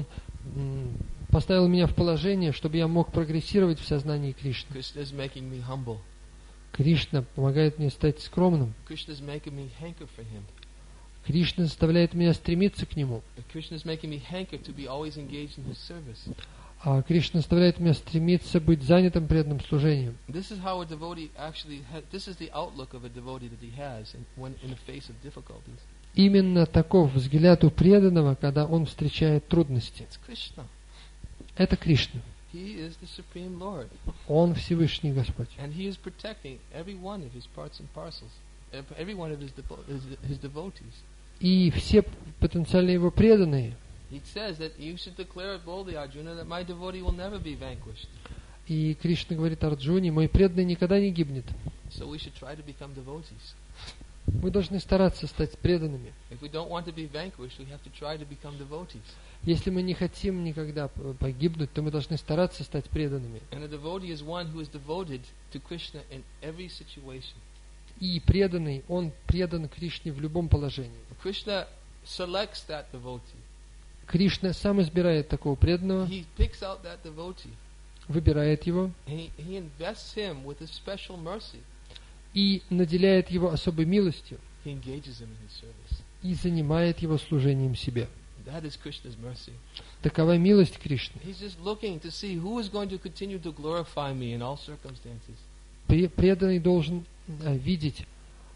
поставил меня в положение, чтобы я мог прогрессировать в сознании Кришны. Krishna is making me humble. Кришна помогает мне стать скромным. Krishna's making me hanker for him. Кришна заставляет меня стремиться к Нему. Krishna's making me hanker to be always engaged in his service. А Кришна заставляет меня стремиться быть занятым преданным служением. This is how a devotee actually this is the outlook of a devotee that he has when in the face of difficulties. Именно таков взгляд у преданного, когда он встречает трудности. It's Krishna. Это Кришна. He is the Supreme Lord. Он Всевышний Господь. And he is protecting every one of his parts and parcels, every one of his devotees. И все потенциально Его преданные. He says that you should declare it boldly, Arjuna, that my devotee will never be vanquished. И Кришна говорит Арджуне: мой преданный никогда не гибнет. So we should try to become devotees. Мы должны стараться стать преданными. If we don't want to be vanquished, we have to try to become devotees. Если мы не хотим никогда погибнуть, то мы должны стараться стать преданными. And a devotee is one who is devoted to Krishna in every situation. И преданный, он предан Кришне в любом положении. Krishna selects that devotee. Кришна сам избирает такого преданного, He picks out that devotee. выбирает его And he invests him with a special mercy. и наделяет его особой милостью He engages him in his service. и занимает его служением себе. That is Krishna's mercy. Такова милость Кришны. He's just looking to see who is going to continue to glorify me in all circumstances. Преданный должен видеть,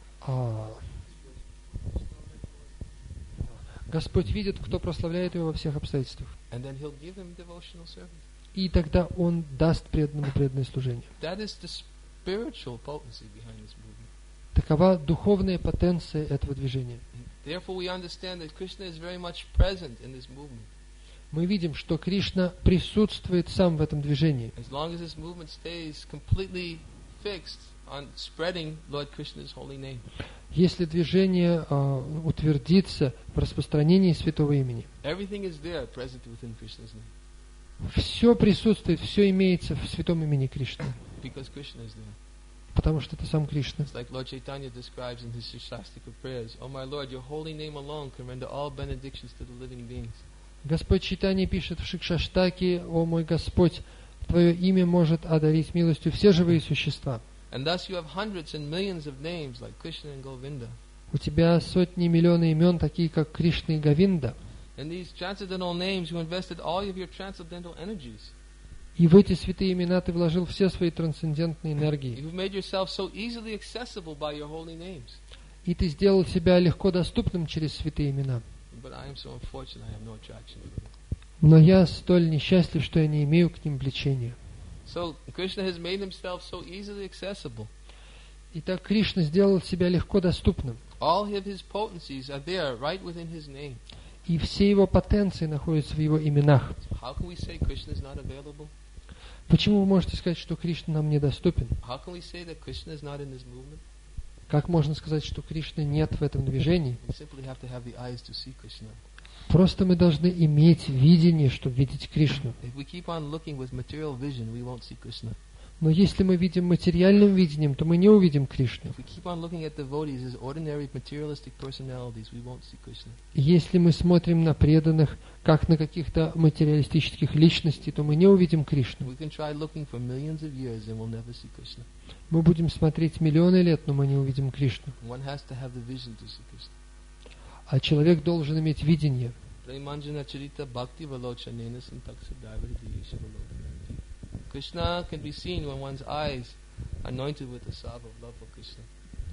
Господь видит, кто прославляет его во всех обстоятельствах. And then he'll give him devotional service. И тогда он даст преданному преданное служение. That is the spiritual potency behind this movement. Такова духовная потенция этого движения. Therefore we understand that Krishna is very much present in this movement. Мы видим, что Кришна присутствует сам в этом движении. As long as this movement stays completely fixed on spreading Lord Krishna's holy name. Если движение утвердится в распространении святого имени, Everything is there present within Krishna's name. все присутствует, все имеется в святом имени Кришны, Because Krishna is there. потому что это сам Кришна. It's like Lord Chaitanya describes in his Shastika prayers. Oh my Lord, your holy name alone can render all benedictions to the living beings. Господь Чайтанья пишет в Шикшаштаке: «О мой Господь, Твое имя может одарить милостью все живые существа». And thus you have hundreds and millions of names like Krishna and Govinda. У Тебя сотни, миллионы имен, такие как Кришна и Говинда. And these transcendental names, you invested all of your transcendental energies. И в эти святые имена Ты вложил все свои трансцендентные энергии. You've made yourself so easily accessible by your holy names. И Ты сделал себя легко доступным через святые имена. But I am so unfortunate I have no attraction for them. Но я столь несчастлив, что я не имею к ним влечения. So Krishna has made himself so easily accessible. Итак, Кришна сделал себя легко доступным. All of his potencies are there right within his name. И все его потенции находятся в его именах. How can we say Krishna is not available? Почему вы можете сказать, что Кришна нам недоступен? How can we say that Krishna is not in this movement? Как можно сказать, что Кришны нет в этом движении? We simply have to have the eyes to see Krishna. Просто мы должны иметь видение, чтобы видеть Кришну. If we keep on looking with material vision, we won't see Krishna. Но если мы видим материальным видением, то мы не увидим Кришну. If we keep on looking at devotees as ordinary materialistic personalities, we won't see Krishna. Если мы смотрим на преданных, как на каких-то материалистических личностей, то мы не увидим Кришну. We can try looking for millions of years and we'll never see Krishna. Мы будем смотреть миллионы лет, но мы не увидим Кришну. One has to have the vision to see Krishna. А человек должен иметь видение. Premanjana charita bhakti valochanena santaksadaivariti yeshavalokhanati. Krishna can be seen when one's eyes are anointed with the salve of love for Krishna.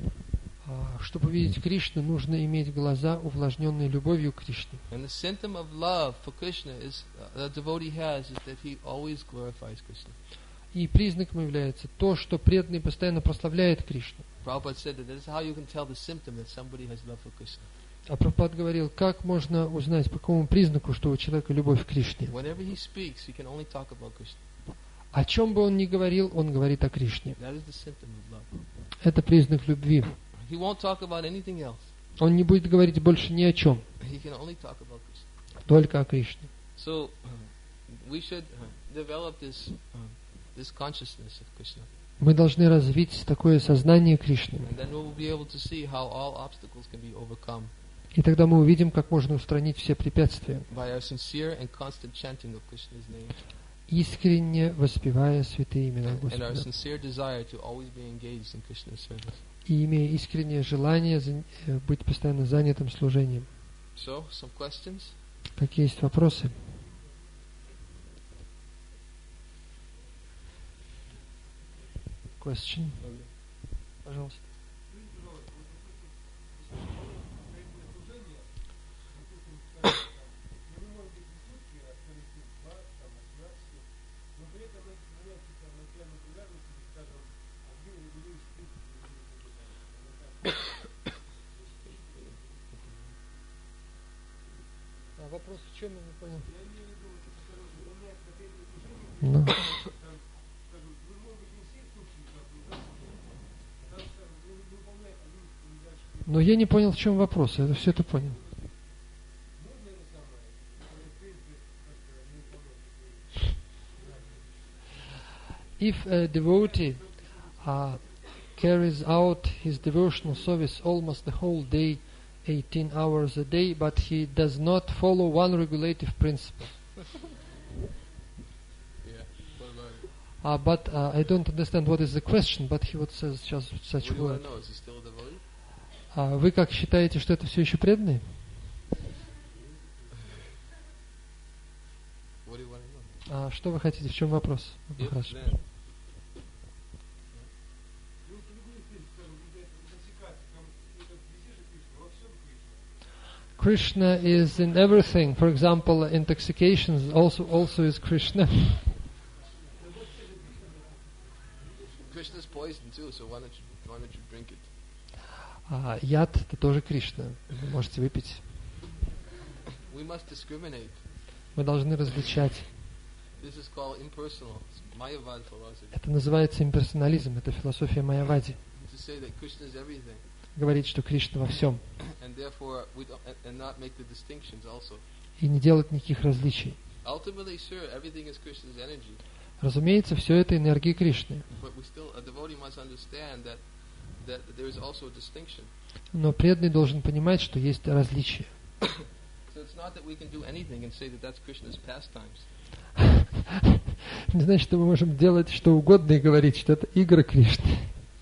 Чтобы видеть Кришну, нужно иметь глаза, увлажненные любовью к Кришне. And the symptom of love for Krishna is that devotee has is that he always glorifies Krishna. И признаком является то, что преданный постоянно прославляет Кришну. Prabhupada said that this is how you can tell the symptom that somebody has love for Krishna. А Прабхупад говорил, как можно узнать, по какому признаку, что у человека любовь к Кришне. Whenever he speaks, he can only talk about Krishna. О чем бы он ни говорил, он говорит о Кришне. That is the symptom of love. Это признак любви. He won't talk about anything else. Он не будет говорить больше ни о чем, He can only talk about Krishna. только о Кришне. So we should develop this consciousness of Krishna. Мы должны развить такое сознание Кришны. And then we'll be able to see how all obstacles can be overcome И тогда мы увидим, как можно устранить все препятствия. by our sincere and constant chanting of Krishna's name. искренне воспевая святые имена and our Господа. sincere desire to always be engaged in Krishna's service. И имея искреннее желание быть постоянно занятым служением. So, some questions? Какие есть вопросы? Question? Пожалуйста. Вопрос в чем, я не понял? Ну. Но я не понял, в чем вопрос. Я все это понял. If a devotee carries out his devotional service almost the whole day, 18 hours a day, but he does not follow one regulative principle. Yeah, what about it? But I don't understand what is the question, but he would say just such What do you want word. to know? Is he still a devotee? Вы как считаете, что это все еще преданные? What do you want to know? Что вы хотите? В чем вопрос? If Хорошо. then, Krishna is in everything. For example, intoxication also is Krishna. Krishna's poison too, so why don't you drink it? Яд — это тоже Кришна. Вы можете выпить. We must discriminate. Мы должны различать. This is called impersonal. It's Mayavad philosophy. Это называется имперсонализм. Это философия Майявади. To say that Krishna is everything, Говорить, что Кришна во всем. and therefore and not make the distinctions also. И не делать никаких различий. Ultimately, sure, everything is Krishna's energy, Разумеется, все это энергия Кришны. but a devotee must understand that there is also a distinction. Но преданный должен понимать, что есть различия. So it's not that we can do anything and say that that's Krishna's pastimes. Не значит, что мы можем делать что угодно и говорить, что это игры Кришны.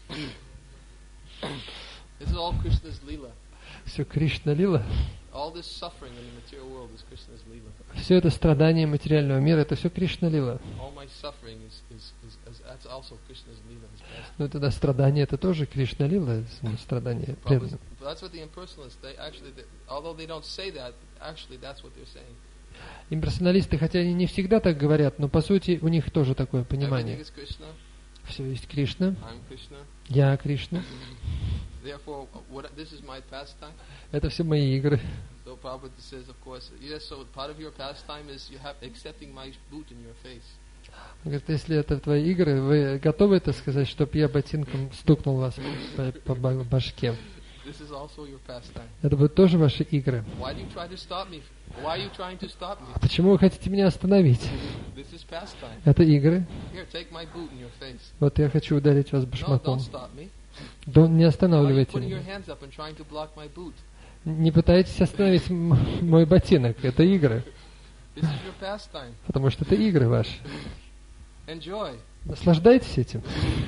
This is all Krishna's lila. Все Кришна лила. All this suffering in the material world is Krishna's lila. Все это страдание материального мира, это все Кришна лила. All my suffering is that's also Krishna's lila. His pastime. Ну тогда страдание это тоже Кришна лила, страдание преданных. But that's what the impersonalists, although they don't say that, actually that's what they're saying. Имперсоналисты, хотя они не всегда так говорят, но по сути у них тоже такое Everything понимание. is Krishna. Все есть Кришна, I'm Krishna. я Кришна, Therefore, this is my pastime. это все мои игры. So Prabhupada says, of course, yes. So part of your pastime is you have accepting my boot in your face. Он говорит, если это твои игры, вы готовы это сказать, чтобы я ботинком стукнул вас по башке? This is also your pastime. Это будут тоже ваши игры. Why do you try to stop me? Why are you trying to stop me? Почему вы хотите меня остановить? This is pastime. Это игры. Here, take my boot in your face. Вот я хочу ударить вас No, башмаком. don't stop me. Не Why are you останавливайте putting your меня. hands up and trying to block my boot? Не пытайтесь остановить мой ботинок. Это игры. This is your pastime. Потому что это игры ваши. Enjoy. Наслаждайтесь этим.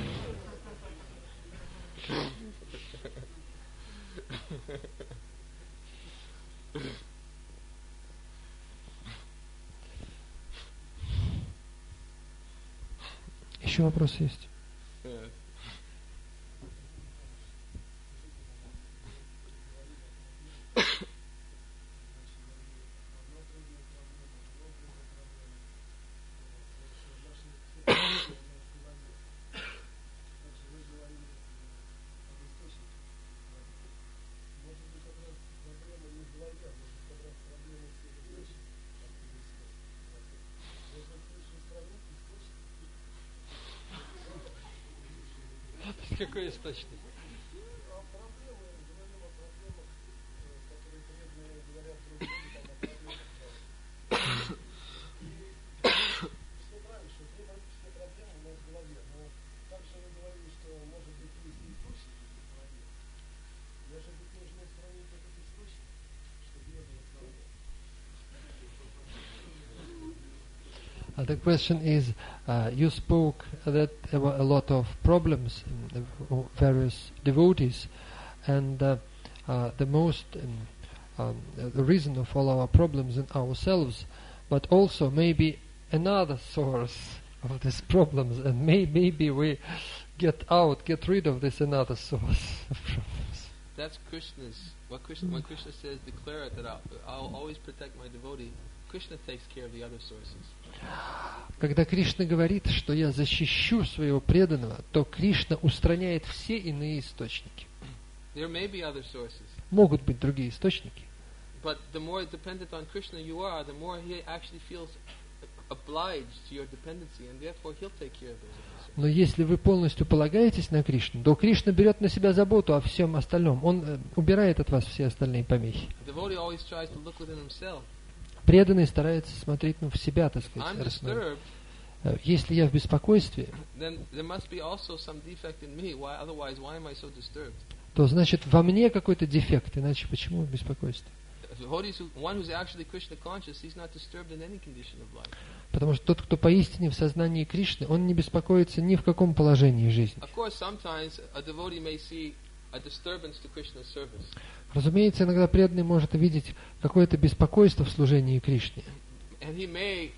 Еще вопросы есть? Какой источник? The question is, you spoke that there were a lot of problems in the various devotees, and the most the reason of all our problems in ourselves, but also maybe another source of these problems, and maybe we get rid of this another source of problems. That's Krishna's. When Krishna says, declare it that I'll always protect my devotee, Krishna takes care of the other sources. Когда Кришна говорит, что я защищу своего преданного, то Кришна устраняет все иные источники. There may be other sources. Могут быть другие источники. But the more dependent on Krishna you are, the more he actually feels obliged to your dependency, and therefore he'll take care of those other sources. Но если вы полностью полагаетесь на Кришну, то Кришна берет на себя заботу о всем остальном. Он убирает от вас все остальные помехи. The devotee always tries to look within himself. Преданный старается смотреть в себя, так сказать. I'm disturbed. Если я в беспокойстве, Then there must be also some defect in me. Otherwise, why am I so disturbed? то значит во мне какой-то дефект, иначе почему беспокойство? One who's actually Krishna conscious, he's not disturbed in any condition of life. Потому что тот, кто поистине в сознании Кришны, он не беспокоится ни в каком положении жизни. Of course, sometimes a devotee may see a disturbance to Krishna's service. Разумеется, иногда преданный может видеть какое-то беспокойство в служении Кришне. And he may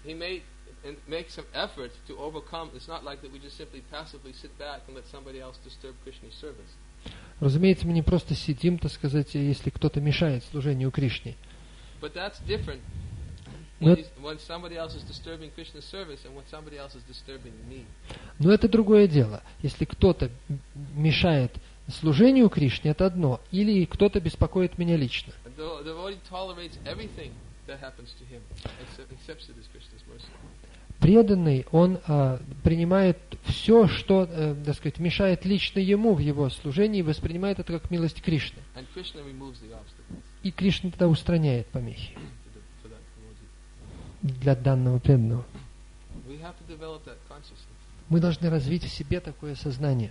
make some effort to overcome. It's not like that we just simply passively sit back and let somebody else disturb Krishna's service. Разумеется, мы не просто сидим, так сказать, если кто-то мешает служению Кришне. But that's different Но when somebody else is disturbing Krishna's service and when somebody else is disturbing me. Но это другое дело. Если кто-то мешает служению Кришне, это одно. Или кто-то беспокоит меня лично. The devotee tolerates everything that happens to him, accepts it as Krishna's mercy. Преданный, он принимает все, что, так сказать, мешает лично ему в его служении, воспринимает это как милость Кришны. And Krishna removes the obstacles И Кришна тогда устраняет помехи for that devotee. для данного преданного. We have to develop that consciousness. Мы должны развить в себе такое сознание.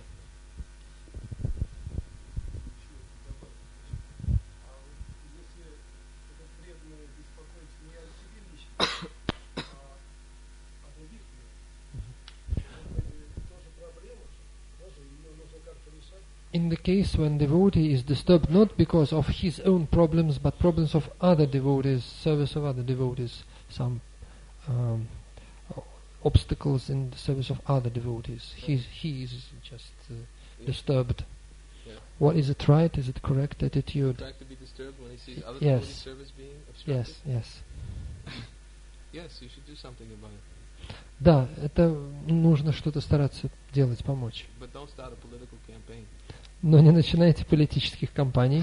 In the case when devotee is disturbed not because of his own problems, but problems of other devotees, service of other devotees, some obstacles in the service of other devotees, he is just disturbed. Yeah. What is it right? Is it correct attitude? Correct to be disturbed when he sees other Yes. devotees' service being obstructed? Yes. Yes, you should do something about it. Да, это нужно что-то стараться делать, помочь. But don't start a political campaign. Но не начинайте политических кампаний.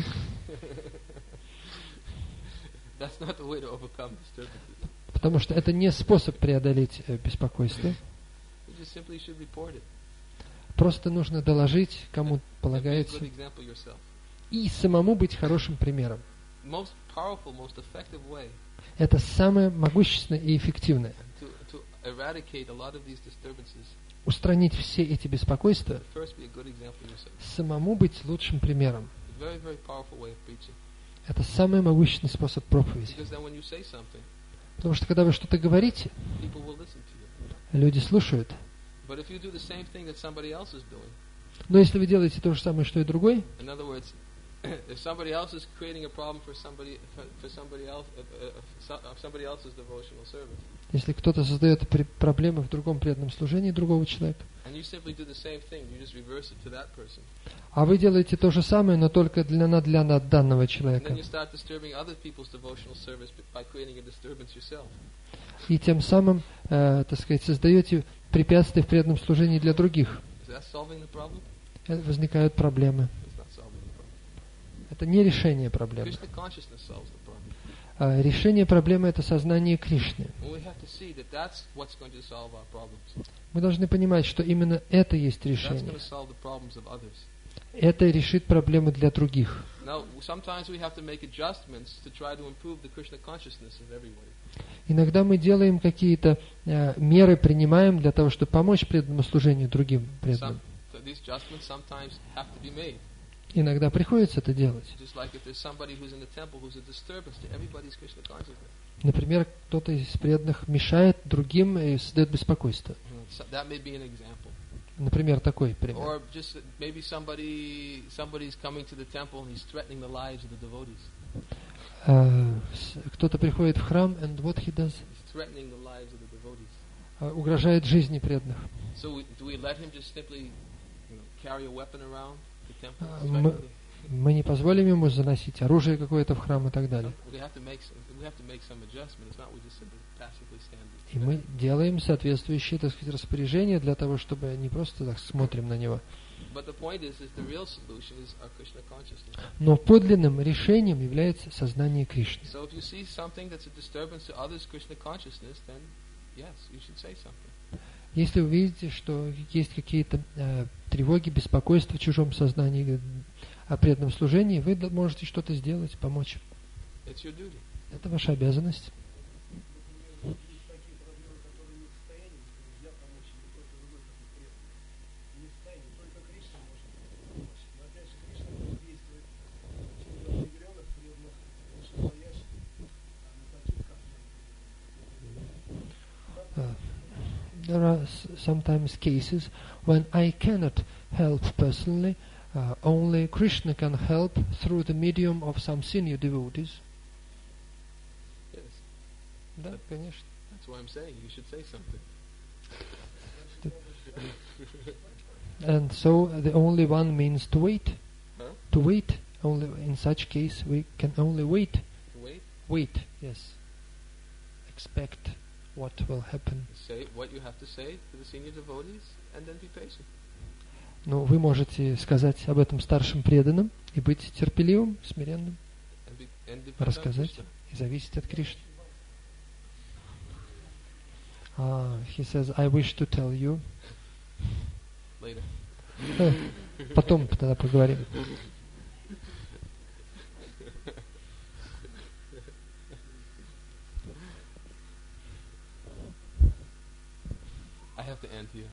That's not the way to overcome disturbances. Потому что это не способ преодолеть беспокойство. You just simply should report it. Просто нужно доложить, кому And be a полагается, good example yourself. и самому быть хорошим примером. Most powerful, most effective way Это самое могущественное и эффективное. to eradicate a lot of these disturbances. Устранить все эти беспокойства, First, be a good example yourself. самому быть лучшим примером. A very, very powerful way of preaching. Это самый могущественный способ проповеди. Because then when you say something, Потому что когда вы что-то говорите, people will listen to you. люди слушают. But if you do the same thing that somebody else is doing, Но если вы делаете то же самое, что и другой, in other words, if somebody else is creating a problem for somebody else, somebody else's devotional service, если кто-то создает проблемы в другом преданном служении другого человека, and you simply do the same thing, you just reverse it to that person, а вы делаете то же самое, но только для данного and then человека, you start disturbing other people's devotional service by creating a disturbance yourself. и тем самым, так сказать, создаете препятствия в преданном служении для других, Is that solving the problem? возникают проблемы. It's not solving the problem. Это не решение проблемы. Krishna consciousness solves the problem. Решение проблемы – это сознание Кришны. And we have to see that that's what's going to solve our problems. Мы должны понимать, что именно это есть That's решение. going to solve the problems of others. Это решит проблемы для других. Now, sometimes we have to make adjustments to try to improve the Krishna consciousness of everybody. Иногда мы делаем какие-то меры, принимаем для того, чтобы помочь преданному служению другим преданным. So these adjustments sometimes have to be made. иногда приходится это делать. Just like if there's somebody who's in the temple who's a disturbance to everybody's Krishna consciousness. Например, кто-то из преданных мешает другим и создает беспокойство. So that may be an example. Например, такой пример. Or just maybe somebody's coming to the temple and he's threatening the lives of the devotees. Кто-то приходит в храм, and what he does? He's threatening the lives of the devotees. Угрожает жизни преданных. So do we let him just simply, carry a weapon around the temple? Мы не позволим ему заносить оружие какое-то в храм и так далее. И мы делаем соответствующие, так сказать, распоряжения для того, чтобы не просто так смотрим на него. Но подлинным решением является сознание Кришны. Если вы видите, что есть какие-то тревоги, беспокойства в чужом сознании, о преданном служении, вы можете что-то сделать, помочь. Это ваша обязанность. There are sometimes cases when I cannot help personally. Only Krishna can help through the medium of some senior devotees. Yes. Да, конечно. That's why I'm saying you should say something. And so the only one means to wait. Huh? To wait. Only in such case we can only wait. To wait? Wait, yes. Expect what will happen. Say what you have to say to the senior devotees and then be patient. Но вы можете сказать об этом старшим преданным и быть терпеливым, смиренным, рассказать и зависеть от Кришны. He says, I wish to tell you. Later. Потом тогда поговорим. I have to end here.